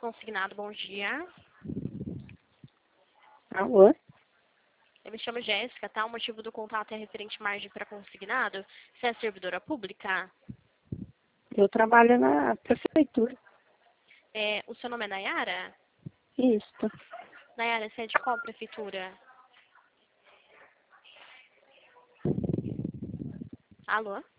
Consignado, bom dia. Alô? Eu me chamo Jéssica, tá? O motivo do contato é referente margem para consignado. Você é servidora pública? Eu trabalho na prefeitura. O seu nome é Nayara? Isso. Nayara, você é de qual prefeitura? Alô?